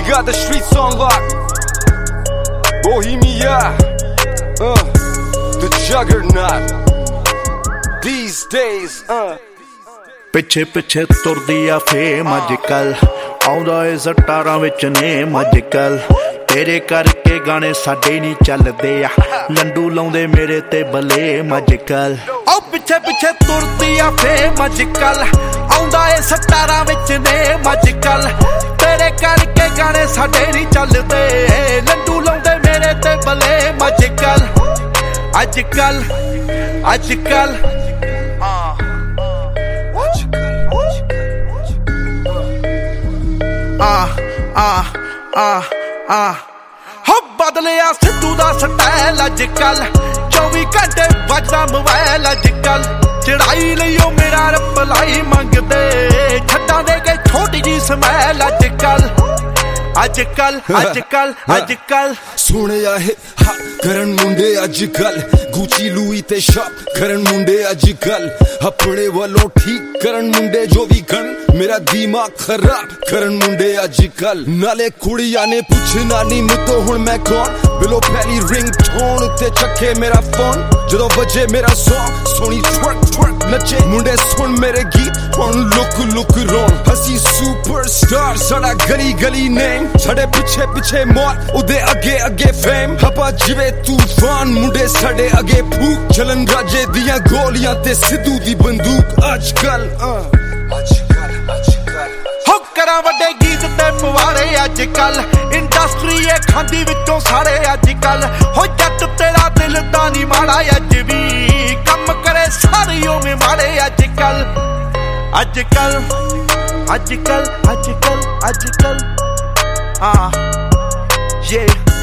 got the streets on lock. Bohemia, the juggernaut these days. ਪਿੱਛੇ ਪਿੱਛੇ ਤੁਰਦੀ ਆ ਫੇਮ ਅੱਜ ਕੱਲ, ਆਉਂਦਾ ਏ ਸਟਾਰਾਂ ਵਿੱਚ ਨੇਮ ਅੱਜ ਕੱਲ। ਤੇਰੇ ਕਰਕੇ ਗਾਣੇ ਸਾਡੇ ਨਹੀਂ ਚੱਲਦੇ ਆ, ਲੰਡੂ ਲਾਉਂਦੇ ਮੇਰੇ ਤੇ ਬਲੇਮ ਅੱਜ ਕੱਲ। ਆਓ ਪਿੱਛੇ ਪਿੱਛੇ ਤੁਰਦੀ ਆ ਫੇਮ ਅੱਜ ਕੱਲ, ਆਉਂਦਾ ਏ ਸਟਾਰਾਂ ਵਿੱਚ ਨੇਮ ਅੱਜ ਕੱਲ। ਤੇਰੇ ਕਰਕੇ ਗਾਣੇ ਸਾਡੇ ਨਹੀਂ ਚੱਲਦੇ, ਲੰਡੂ ਲਾਉਂਦੇ ਮੇਰੇ ਤੇ ਬਲੇਮ ਅੱਜ ਕੱਲ। ਅੱਜ ਕੱਲ ਅੱਜ ਕੱਲ ਹੋ ਬਦਲਿਆ ਸਿੱਧੂ ਦਾ ਸਟਾਈਲ ਅੱਜ ਕੱਲ, 24 ਘੰਟੇ ਵੱਜਦਾ ਮੋਬਾਈਲ ਅੱਜ ਕੱਲ। ਚੜਾਈ ਲਈ ਉਹ ਮੇਰਾ ਰਿਪਲਾਈ ਮੰਗਦੇ, ਛੱਡਾਂ ਦੇ ਕੇ ਛੋਟੀ ਜੀ ਸਮੈਲ ਅੱਜ ਕੱਲ। ਅੱਜ ਕੱਲ ਅੱਜ ਕੱਲ ਅੱਜ ਕੱਲ ਸੁਣਿਆ ਹੈ ਕਰਨ ਮੁੰਡੇ ਅੱਜ ਕੱਲ, ਗੁੱਚੀ ਲੂਈ ਤੇ ਸ਼ਾਪ ਕਰਨ ਮੁੰਡੇ ਅੱਜ ਕੱਲ। ਆਪਣੇ ਵੱਲੋਂ ਠੀਕ ਕਰਨ ਮੁੰਡੇ ਜੋ ਵੀ ਕਰਨ, ਮੇਰਾ ਦਿਮਾਗ ਖਰਾਬ ਕਰਨ ਮੁੰਡੇ ਅੱਜ ਕੱਲ। ਨਾਲੇ ਕੁੜੀਆਂ ਨੇ ਪੁੱਛਣਾ ਨੀ ਮੁੱਤੋਂ ਹੁਣ ਮੈਂ ਕੌਣ, ਬਿਲੋ ਪਹਿਲੀ ਰਿੰਗ ਟੋਨ ਉੱਤੇ ਚੱਕੇ ਮੇਰਾ ਫੋਨ। ਜਦੋਂ ਵੱਜੇ ਮੇਰਾ ਸੌਂਗ ਸੋਹਣੀ ਟਵਰਕ ਟਵਰਕ ਨੱਚੇ ਮੁੰਡੇ, ਸੁਣ ਮੇਰੇ ਗੀਤ ਹੁਣ ਲੁਕ ਲੁਕ ਰੋਣ। ਅਸੀਂ ਸੁਪਰਸਟਾਰ ਸਾਡਾ ਗਲੀ ਗਲੀ ਨੇਮ, ਸਾਡੇ ਪਿੱਛੇ ਪਿੱਛੇ ਮੌਤ ਉਹਦੇ ਅੱਗੇ ਅੱਗੇ ਫੇਮ। ਹਵਾ ਜਿਵੇਂ ਤੂਫਾਨ ਮੁੰਡੇ ਸਾਡੇ ਅੱਗੇ ਫੂਕ, ਚਲਨ ਰਾਜੇ ਦੀਆਂ ਗੋਲੀਆਂ ਤੇ ਸਿੱਧੂ ਦੀ ਬੰਦੂਕ ਅੱਜ ਕੱਲ। ਹੋ ਕਰਾਂ ਵੱਡੇ ਗੀਤ ਤੇ ਪਵਾੜੇ ਅੱਜ ਕੱਲ, ਇੰਡਸਟਰੀ ਏ ਖਾਂਦੀ ਵਿੱਚੋਂ ਸਾਰੇ ਅੱਜ ਕੱਲ। ਹੋ ਜੱਟ ਤੇਰਾ ਦਿਲ ਤਾਂ ਨੀ ਮਾੜਾ ਅੱਜ ਵੀ, ਕੰਮ ਕਰੇ ਸਾਰੇ ਉਵੇਂ ਮਾੜੇ ਅੱਜ ਕੱਲ। ਅੱਜ ਕੱਲ ਅੱਜ ਕੱਲ ਅੱਜ ਕੱਲ ਅੱਜ ਕੱਲ yeah